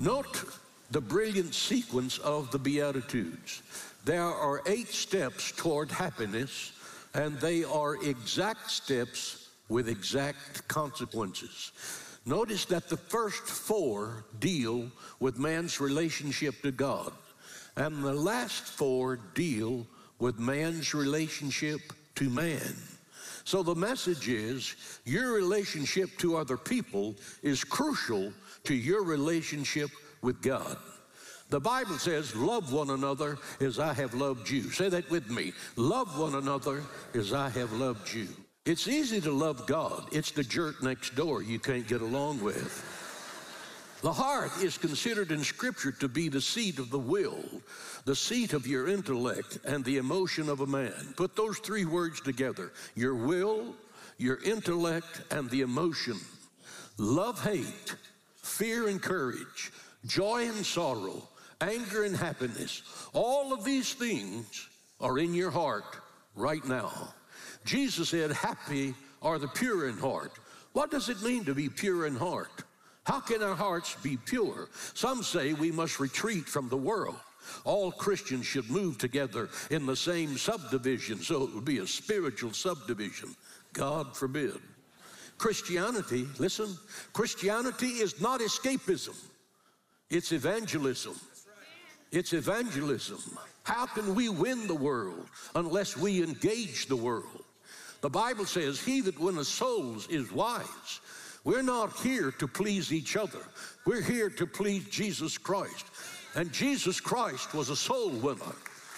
Note the brilliant sequence of the Beatitudes. There are 8 steps toward happiness, and they are exact steps with exact consequences. Notice that the first 4 deal with man's relationship to God, and the last 4 deal with man's relationship to man. So the message is, your relationship to other people is crucial to your relationship with God. The Bible says, love one another as I have loved you. Say that with me. Love one another as I have loved you. It's easy to love God. It's the jerk next door you can't get along with. The heart is considered in Scripture to be the seat of the will, the seat of your intellect, and the emotion of a man. Put those 3 words together: your will, your intellect, and the emotion. Love, hate, fear and courage, joy and sorrow, anger and happiness. All of these things are in your heart right now. Jesus said, happy are the pure in heart. What does it mean to be pure in heart? How can our hearts be pure? Some say we must retreat from the world. All Christians should move together in the same subdivision, so it would be a spiritual subdivision. God forbid. Christianity, listen, Christianity is not escapism. It's evangelism. It's evangelism. How can we win the world unless we engage the world? The Bible says, he that winneth souls is wise. We're not here to please each other. We're here to please Jesus Christ. And Jesus Christ was a soul winner.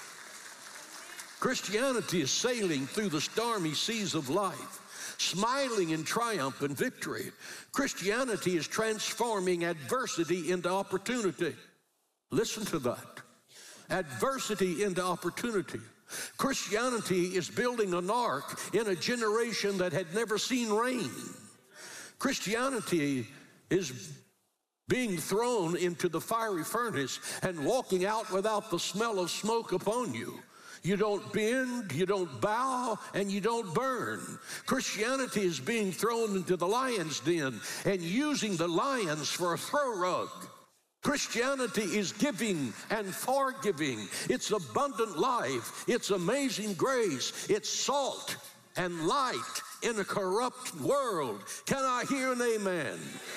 Christianity is sailing through the stormy seas of life, smiling in triumph and victory. Christianity is transforming adversity into opportunity. Listen to that. Adversity into opportunity. Christianity is building an ark in a generation that had never seen rain. Christianity is being thrown into the fiery furnace and walking out without the smell of smoke upon you. You don't bend, you don't bow, and you don't burn. Christianity is being thrown into the lion's den and using the lions for a throw rug. Christianity is giving and forgiving. It's abundant life. It's amazing grace. It's salt and light in a corrupt world. Can I hear an amen?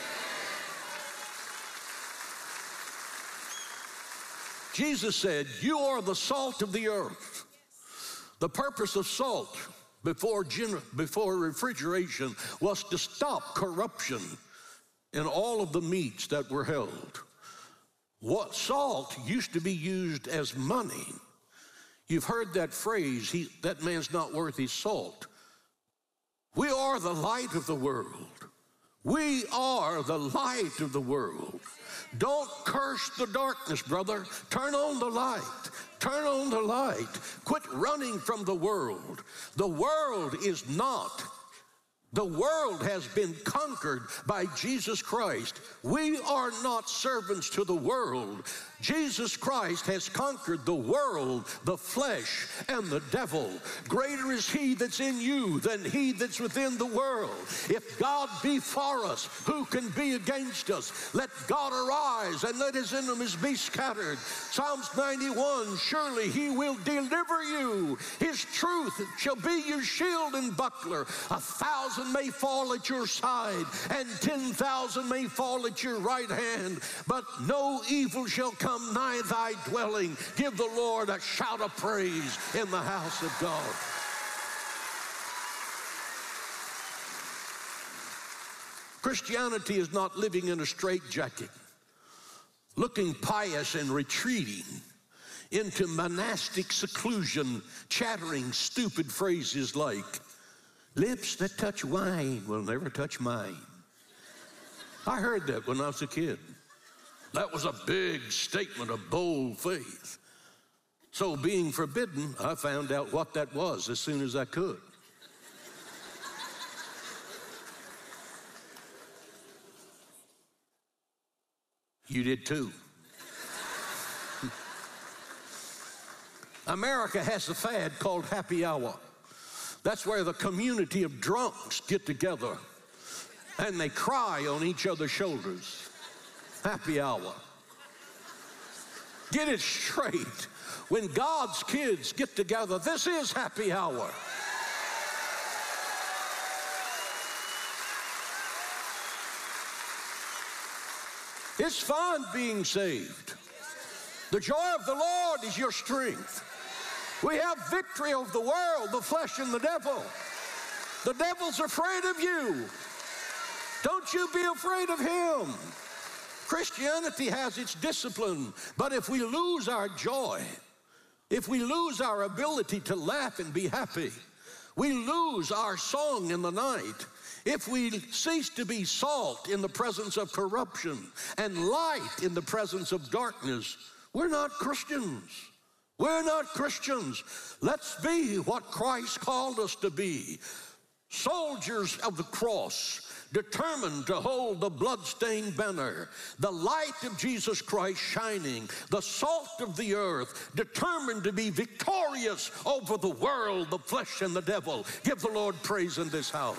Jesus said, you are the salt of the earth. The purpose of salt before refrigeration was to stop corruption in all of the meats that were held. What salt used to be used as money. You've heard that phrase, that man's not worth his salt. We are the light of the world. We are the light of the world. Don't curse the darkness, brother. Turn on the light. Turn on the light. Quit running from the world. The world is not. The world has been conquered by Jesus Christ. We are not servants to the world. Jesus Christ has conquered the world, the flesh, and the devil. Greater is he that's in you than he that's within the world. If God be for us, who can be against us? Let God arise and let his enemies be scattered. Psalms 91, surely he will deliver you. His truth shall be your shield and buckler. 1,000 may fall at your side, and 10,000 may fall at your right hand, but no evil shall come nigh thy dwelling. Give the Lord a shout of praise in the house of God. Christianity is not living in a straitjacket, looking pious and retreating into monastic seclusion, chattering stupid phrases like, lips that touch wine will never touch mine. I heard that when I was a kid. That was a big statement of bold faith. So being forbidden, I found out what that was as soon as I could. You did too. America has a fad called happy hour. That's where the community of drunks get together and they cry on each other's shoulders. Happy hour. Get it straight. When God's kids get together, this is happy hour. It's fun being saved. The joy of the Lord is your strength. We have victory over the world, the flesh, and the devil. The devil's afraid of you. Don't you be afraid of him. Christianity has its discipline, but if we lose our joy, if we lose our ability to laugh and be happy, we lose our song in the night. If we cease to be salt in the presence of corruption and light in the presence of darkness, we're not Christians. We're not Christians. Let's be what Christ called us to be. Soldiers of the cross, determined to hold the bloodstained banner, the light of Jesus Christ shining, the salt of the earth, determined to be victorious over the world, the flesh, and the devil. Give the Lord praise in this house.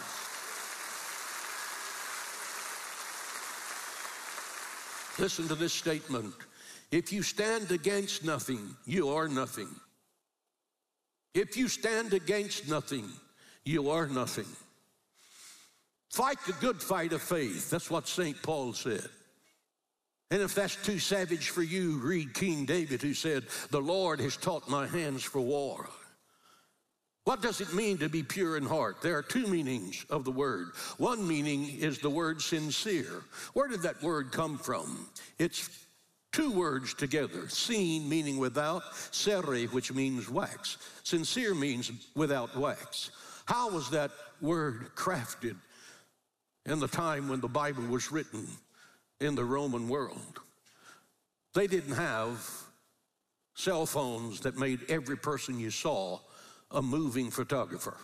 Listen to this statement. If you stand against nothing, you are nothing. If you stand against nothing, you are nothing. Fight the good fight of faith. That's what St. Paul said. And if that's too savage for you, read King David, who said, "The Lord has taught my hands for war." What does it mean to be pure in heart? There are two meanings of the word. One meaning is the word sincere. Where did that word come from? It's two words together. Sin, meaning without, sere, which means wax. Sincere means without wax. How was that word crafted in the time when the Bible was written in the Roman world? They didn't have cell phones that made every person you saw a moving photographer.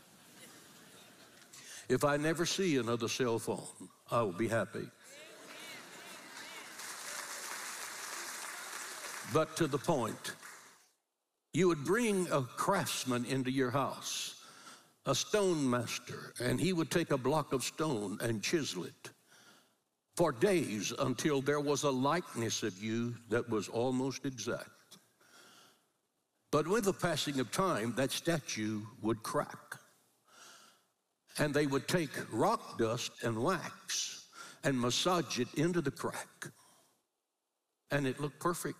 If I never see another cell phone, I will be happy. But to the point, you would bring a craftsman into your house, a stone master, and he would take a block of stone and chisel it for days until there was a likeness of you that was almost exact. But with the passing of time, that statue would crack. And they would take rock dust and wax and massage it into the crack. And it looked perfect.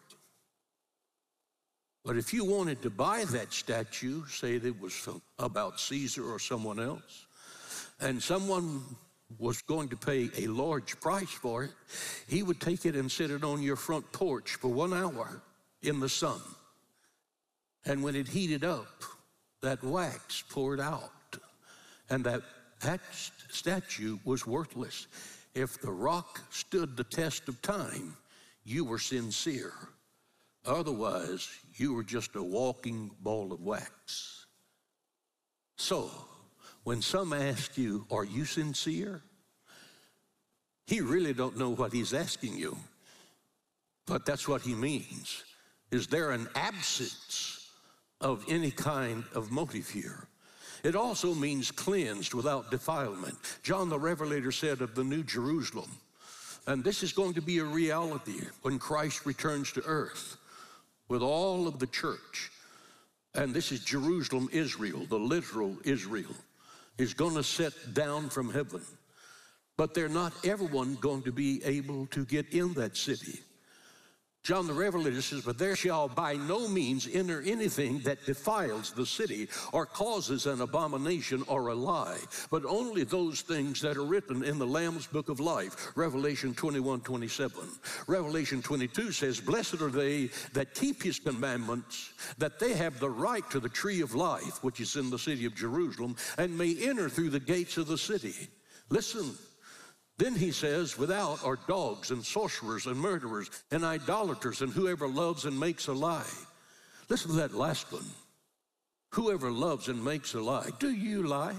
But if you wanted to buy that statue, say that it was about Caesar or someone else, and someone was going to pay a large price for it, he would take it and set it on your front porch for 1 hour in the sun. And when it heated up, that wax poured out, and that statue was worthless. If the rock stood the test of time, you were sincere. Otherwise, you were just a walking ball of wax. So, when some ask you, are you sincere? He really don't know what he's asking you, but that's what he means. Is there an absence of any kind of motive here? It also means cleansed without defilement. John the Revelator said of the New Jerusalem, and this is going to be a reality when Christ returns to earth with all of the church, and this is Jerusalem, Israel, the literal Israel, is going to sit down from heaven. But they're not everyone going to be able to get in that city. John the Revelator says, but there shall by no means enter anything that defiles the city or causes an abomination or a lie, but only those things that are written in the Lamb's book of life, Revelation 21:27. Revelation 22 says, blessed are they that keep his commandments, that they have the right to the tree of life, which is in the city of Jerusalem, and may enter through the gates of the city. Listen. Then he says, without are dogs and sorcerers and murderers and idolaters and whoever loves and makes a lie. Listen to that last one. Whoever loves and makes a lie. Do you lie?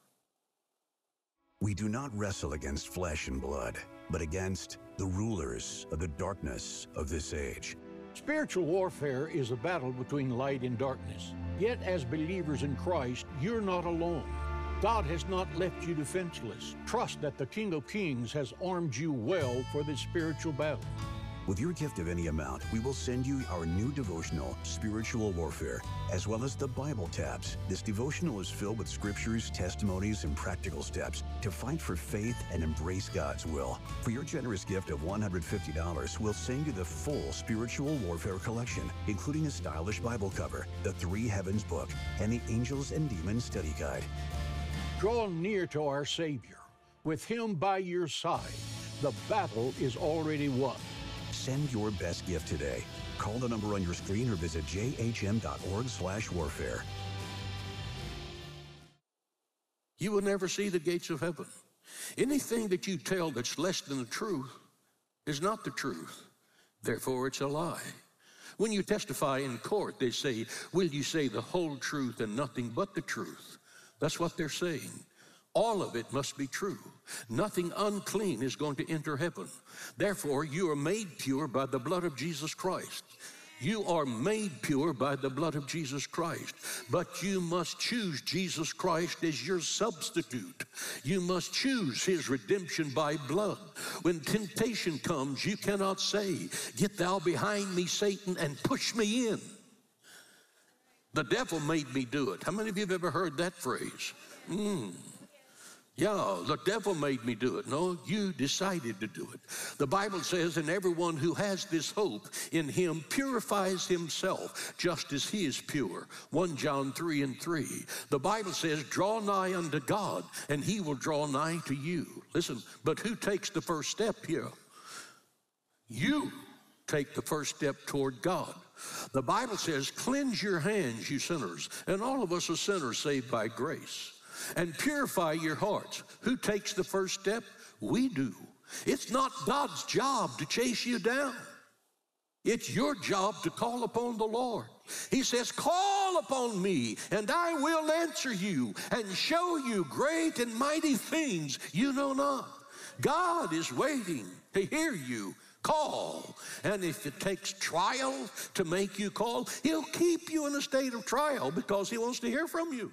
We do not wrestle against flesh and blood, but against the rulers of the darkness of this age. Spiritual warfare is a battle between light and darkness. Yet as believers in Christ, you're not alone. God has not left you defenseless. Trust that the King of Kings has armed you well for this spiritual battle. With your gift of any amount, we will send you our new devotional, Spiritual Warfare, as well as the Bible tabs. This devotional is filled with scriptures, testimonies, and practical steps to fight for faith and embrace God's will. For your generous gift of $150, we'll send you the full Spiritual Warfare collection, including a stylish Bible cover, the Three Heavens book, and the Angels and Demons study guide. Draw near to our Savior. With Him by your side, the battle is already won. Send your best gift today. Call the number on your screen or visit jhm.org/warfare. You will never see the gates of heaven. Anything that you tell that's less than the truth is not the truth. Therefore, it's a lie. When you testify in court, they say, will you say the whole truth and nothing but the truth? That's what they're saying. All of it must be true. Nothing unclean is going to enter heaven. Therefore, you are made pure by the blood of Jesus Christ. You are made pure by the blood of Jesus Christ. But you must choose Jesus Christ as your substitute. You must choose His redemption by blood. When temptation comes, you cannot say, get thou behind me, Satan, and push me in. The devil made me do it. How many of you have ever heard that phrase? Yeah, the devil made me do it. No, you decided to do it. The Bible says, and everyone who has this hope in Him purifies himself just as He is pure. 1 John 3:3. The Bible says, draw nigh unto God, and He will draw nigh to you. Listen, but who takes the first step here? You take the first step toward God. The Bible says, cleanse your hands, you sinners. And all of us are sinners saved by grace. And purify your hearts. Who takes the first step? We do. It's not God's job to chase you down. It's your job to call upon the Lord. He says, call upon me, and I will answer you and show you great and mighty things you know not. God is waiting to hear you call. And if it takes trial to make you call, He'll keep you in a state of trial because He wants to hear from you.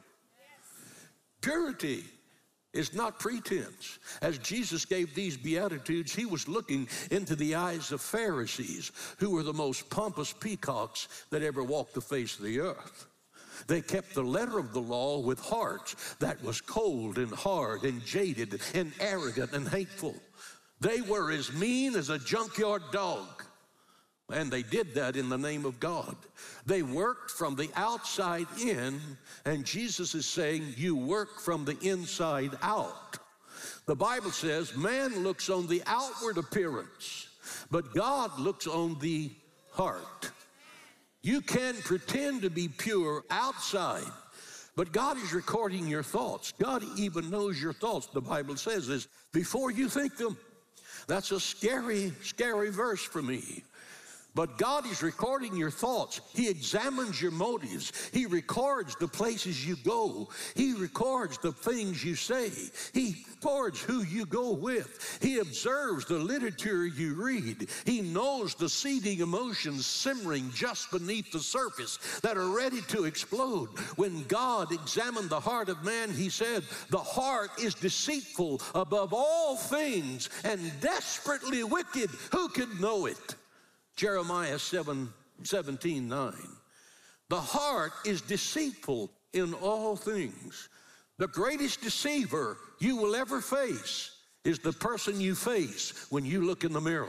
Purity is not pretense. As Jesus gave these Beatitudes, He was looking into the eyes of Pharisees, who were the most pompous peacocks that ever walked the face of the earth. They kept the letter of the law with hearts that was cold and hard and jaded and arrogant and hateful. They were as mean as a junkyard dog. And they did that in the name of God. They worked from the outside in, and Jesus is saying, you work from the inside out. The Bible says, man looks on the outward appearance, but God looks on the heart. You can pretend to be pure outside, but God is recording your thoughts. God even knows your thoughts. The Bible says this, before you think them. That's a scary, scary verse for me. But God is recording your thoughts. He examines your motives. He records the places you go. He records the things you say. He records who you go with. He observes the literature you read. He knows the seething emotions simmering just beneath the surface that are ready to explode. When God examined the heart of man, He said, the heart is deceitful above all things and desperately wicked. Who could know it? Jeremiah 17:9. The heart is deceitful in all things. The greatest deceiver you will ever face is the person you face when you look in the mirror.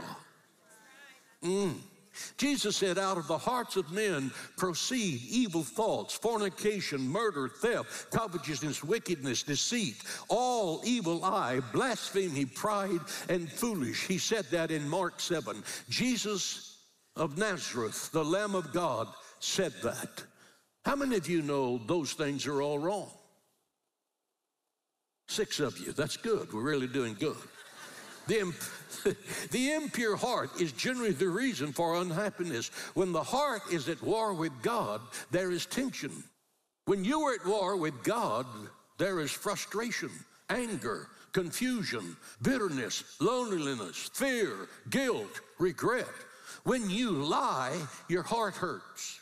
Jesus said, out of the hearts of men proceed evil thoughts, fornication, murder, theft, covetousness, wickedness, deceit, all evil eye, blasphemy, pride, and foolish. He said that in Mark 7. Jesus of Nazareth, the Lamb of God, said that. How many of you know those things are all wrong? 6 of you. That's good. We're really doing good. The impure heart is generally the reason for unhappiness. When the heart is at war with God, there is tension. When you are at war with God, there is frustration, anger, confusion, bitterness, loneliness, fear, guilt, regret. When you lie, your heart hurts.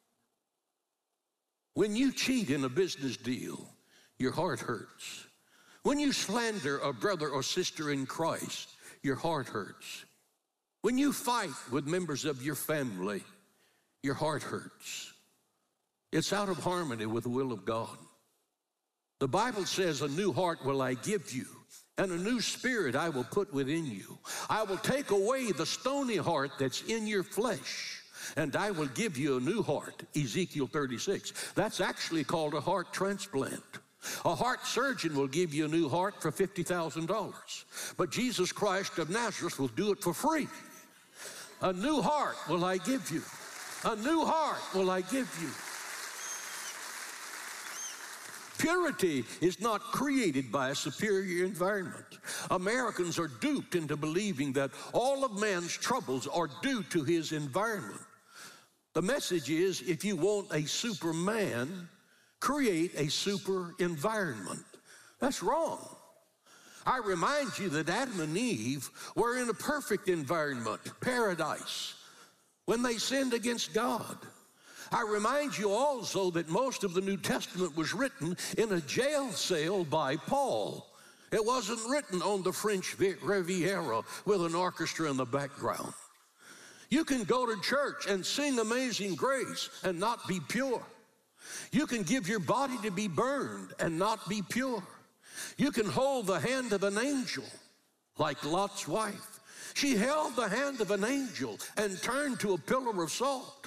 When you cheat in a business deal, your heart hurts. When you slander a brother or sister in Christ, your heart hurts. When you fight with members of your family, your heart hurts. It's out of harmony with the will of God. The Bible says, a new heart will I give you, and a new spirit I will put within you. I will take away the stony heart that's in your flesh, and I will give you a new heart, Ezekiel 36. That's actually called a heart transplant. A heart surgeon will give you a new heart for $50,000, but Jesus Christ of Nazareth will do it for free. A new heart will I give you. A new heart will I give you. Purity is not created by a superior environment. Americans are duped into believing that all of man's troubles are due to his environment. The message is, if you want a superman, create a super environment. That's wrong. I remind you that Adam and Eve were in a perfect environment, paradise, when they sinned against God. I remind you also that most of the New Testament was written in a jail cell by Paul. It wasn't written on the French Riviera with an orchestra in the background. You can go to church and sing Amazing Grace and not be pure. You can give your body to be burned and not be pure. You can hold the hand of an angel, like Lot's wife. She held the hand of an angel and turned to a pillar of salt.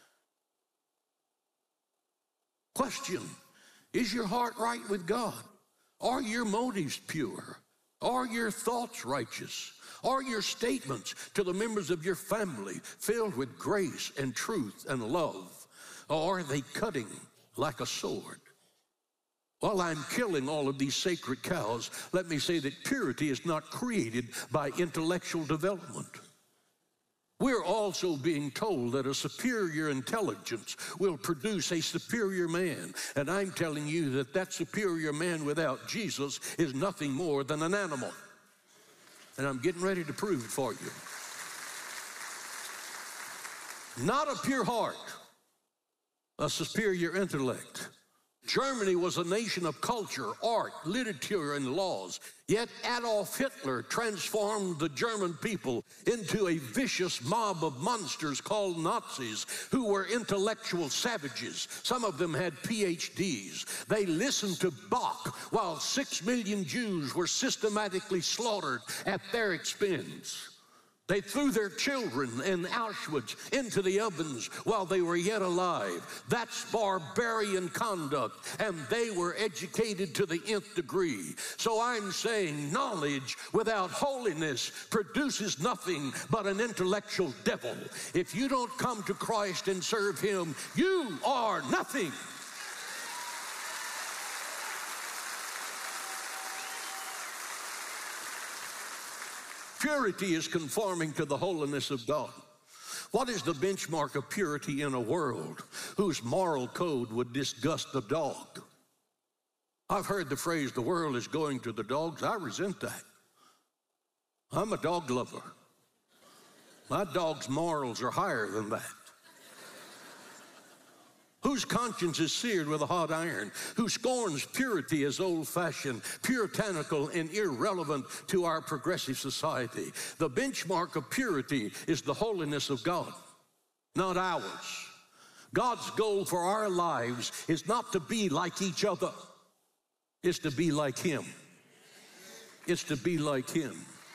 Question, is your heart right with God? Are your motives pure? Are your thoughts righteous? Are your statements to the members of your family filled with grace and truth and love? Or are they cutting like a sword? While I'm killing all of these sacred cows, let me say that purity is not created by intellectual development. We're also being told that a superior intelligence will produce a superior man. And I'm telling you that that superior man without Jesus is nothing more than an animal. And I'm getting ready to prove it for you. Not a pure heart, a superior intellect. Germany was a nation of culture, art, literature, and laws. Yet Adolf Hitler transformed the German people into a vicious mob of monsters called Nazis, who were intellectual savages. Some of them had PhDs. They listened to Bach while 6 million Jews were systematically slaughtered at their expense. They threw their children in Auschwitz into the ovens while they were yet alive. That's barbarian conduct, and they were educated to the nth degree. So I'm saying knowledge without holiness produces nothing but an intellectual devil. If you don't come to Christ and serve him, you are nothing. Purity is conforming to the holiness of God. What is the benchmark of purity in a world whose moral code would disgust the dog? I've heard the phrase, the world is going to the dogs. I resent that. I'm a dog lover. My dog's morals are higher than that. Whose conscience is seared with a hot iron, who scorns purity as old-fashioned, puritanical, and irrelevant to our progressive society. The benchmark of purity is the holiness of God, not ours. God's goal for our lives is not to be like each other. It's to be like him. It's to be like him.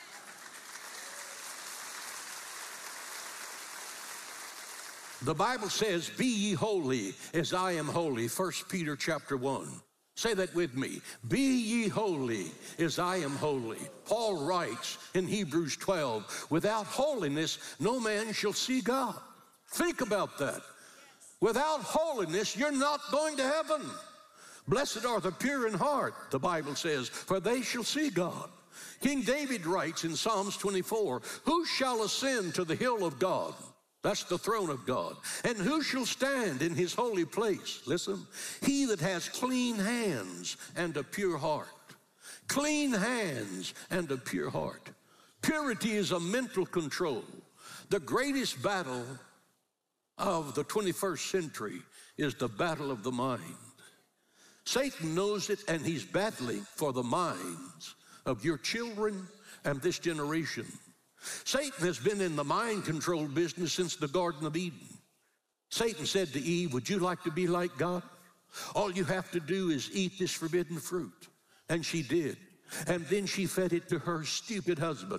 The Bible says, be ye holy as I am holy, 1 Peter chapter 1. Say that with me. Be ye holy as I am holy. Paul writes in Hebrews 12, without holiness no man shall see God. Think about that. Without holiness you're not going to heaven. Blessed are the pure in heart, the Bible says, for they shall see God. King David writes in Psalms 24, who shall ascend to the hill of God? That's the throne of God. And who shall stand in his holy place? Listen, he that has clean hands and a pure heart. Clean hands and a pure heart. Purity is a mental control. The greatest battle of the 21st century is the battle of the mind. Satan knows it, and he's battling for the minds of your children and this generation. Satan has been in the mind control business since the Garden of Eden. Satan said to Eve, would you like to be like God? All you have to do is eat this forbidden fruit. And she did. And then she fed it to her stupid husband.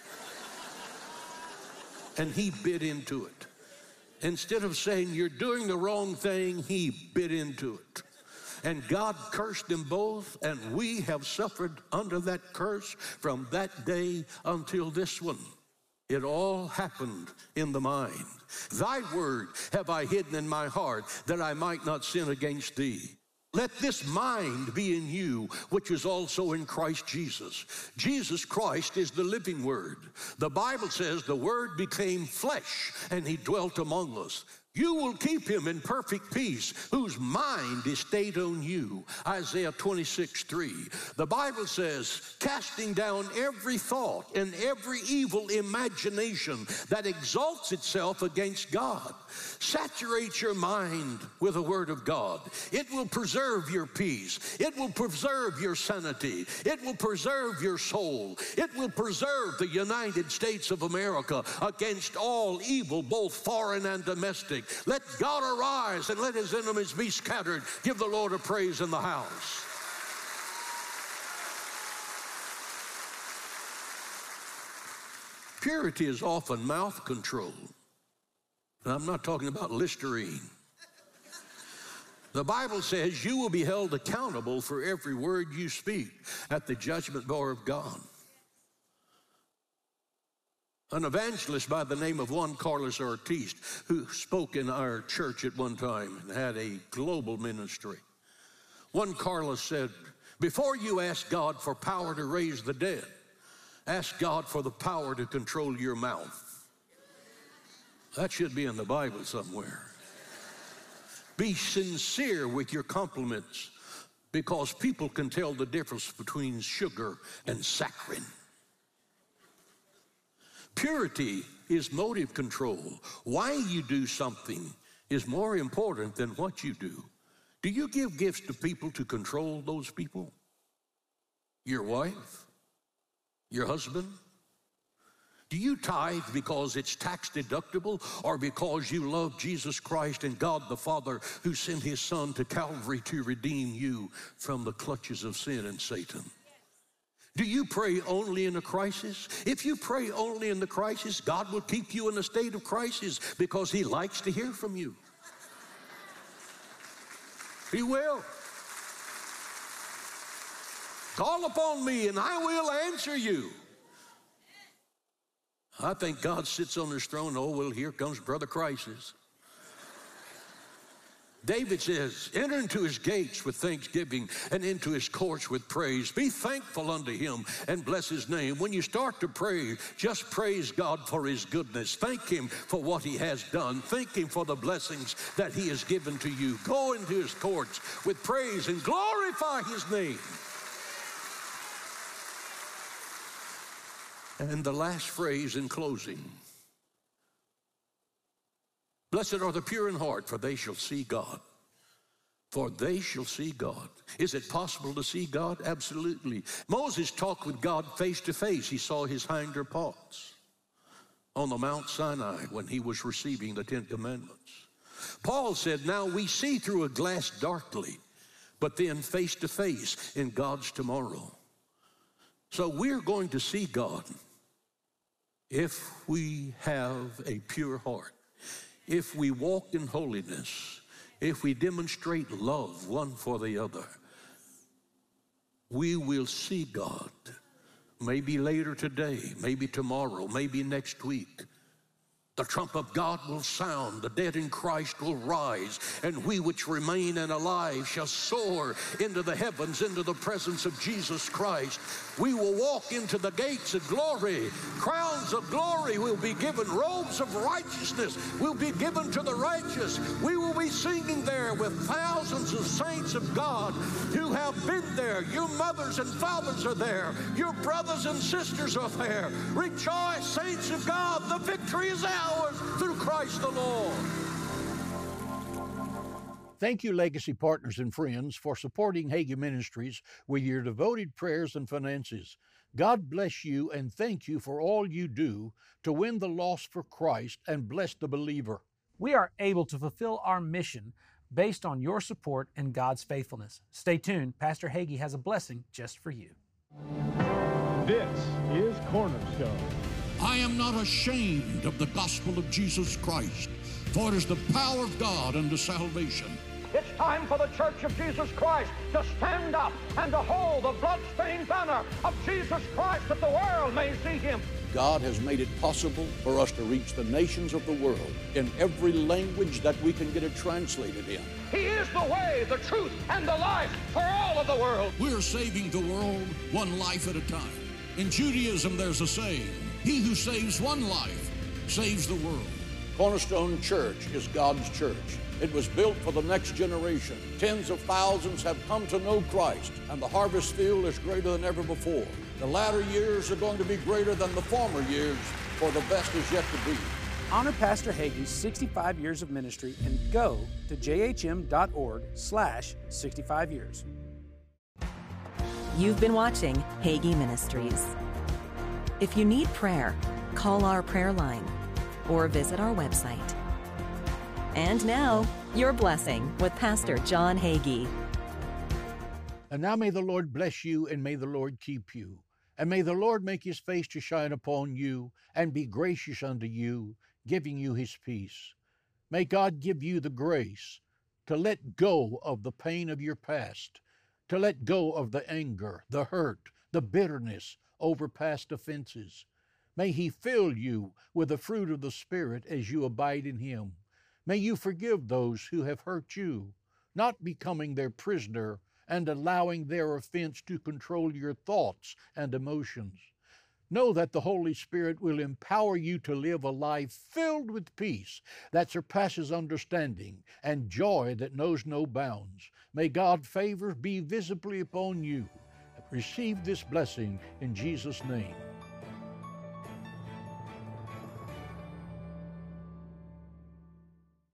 And he bit into it. Instead of saying, you're doing the wrong thing, he bit into it. And God cursed them both, and we have suffered under that curse from that day until this one. It all happened in the mind. Thy word have I hidden in my heart, that I might not sin against thee. Let this mind be in you, which is also in Christ Jesus. Jesus Christ is the living word. The Bible says the word became flesh, and he dwelt among us. You will keep him in perfect peace, whose mind is stayed on you. Isaiah 26:3. The Bible says, casting down every thought and every evil imagination that exalts itself against God. Saturate your mind with the word of God. It will preserve your peace. It will preserve your sanity. It will preserve your soul. It will preserve the United States of America against all evil, both foreign and domestic. Let God arise and let his enemies be scattered. Give the Lord a praise in the house. Purity is often mouth control. And I'm not talking about Listerine. The Bible says you will be held accountable for every word you speak at the judgment bar of God. An evangelist by the name of Juan Carlos Ortiz, who spoke in our church at one time and had a global ministry. Juan Carlos said, before you ask God for power to raise the dead, ask God for the power to control your mouth. That should be in the Bible somewhere. Be sincere with your compliments, because people can tell the difference between sugar and saccharin. Purity is motive control. Why you do something is more important than what you do. Do you give gifts to people to control those people? Your wife? Your husband? Do you tithe because it's tax deductible, or because you love Jesus Christ and God the Father, who sent his Son to Calvary to redeem you from the clutches of sin and Satan? Do you pray only in a crisis? If you pray only in the crisis, God will keep you in a state of crisis because he likes to hear from you. He will. Call upon me and I will answer you. I think God sits on his throne. Oh, well, here comes Brother Crisis. David says, enter into his gates with thanksgiving and into his courts with praise. Be thankful unto him and bless his name. When you start to pray, just praise God for his goodness. Thank him for what he has done. Thank him for the blessings that he has given to you. Go into his courts with praise and glorify his name. And the last phrase in closing. Blessed are the pure in heart, for they shall see God. For they shall see God. Is it possible to see God? Absolutely. Moses talked with God face to face. He saw his hinder parts on the Mount Sinai when he was receiving the 10 Commandments. Paul said, now we see through a glass darkly, but then face to face in God's tomorrow. So we're going to see God if we have a pure heart. If we walk in holiness, if we demonstrate love one for the other, we will see God. Maybe later today, maybe tomorrow, maybe next week. The trump of God will sound, the dead in Christ will rise, and we which remain and alive shall soar into the heavens, into the presence of Jesus Christ. We will walk into the gates of glory. Crowns of glory will be given. Robes of righteousness will be given to the righteous. We will be singing there with thousands of saints of God who have been there. Your mothers and fathers are there. Your brothers and sisters are there. Rejoice, saints of God. The victory is ours through Christ the Lord. Thank you, Legacy Partners and friends, for supporting Hagee Ministries with your devoted prayers and finances. God bless you and thank you for all you do to win the lost for Christ and bless the believer. We are able to fulfill our mission based on your support and God's faithfulness. Stay tuned. Pastor Hagee has a blessing just for you. This is Cornerstone. I am not ashamed of the gospel of Jesus Christ, for it is the power of God unto salvation. It's time for the Church of Jesus Christ to stand up and to hold the blood-stained banner of Jesus Christ that the world may see him. God has made it possible for us to reach the nations of the world in every language that we can get it translated in. He is the way, the truth, and the life for all of the world. We're saving the world one life at a time. In Judaism, there's a saying, he who saves one life saves the world. Cornerstone Church is God's church. It was built for the next generation. Tens of thousands have come to know Christ, and the harvest field is greater than ever before. The latter years are going to be greater than the former years, for the best is yet to be. Honor Pastor Hagee's 65 years of ministry and go to jhm.org/65 years. You've been watching Hagee Ministries. If you need prayer, call our prayer line or visit our website. And now, your blessing with Pastor John Hagee. And now may the Lord bless you, and may the Lord keep you. And may the Lord make his face to shine upon you, and be gracious unto you, giving you his peace. May God give you the grace to let go of the pain of your past, to let go of the anger, the hurt, the bitterness over past offenses. May he fill you with the fruit of the Spirit as you abide in him. May you forgive those who have hurt you, not becoming their prisoner and allowing their offense to control your thoughts and emotions. Know that the Holy Spirit will empower you to live a life filled with peace that surpasses understanding and joy that knows no bounds. May God's favor be visibly upon you. Receive this blessing in Jesus' name.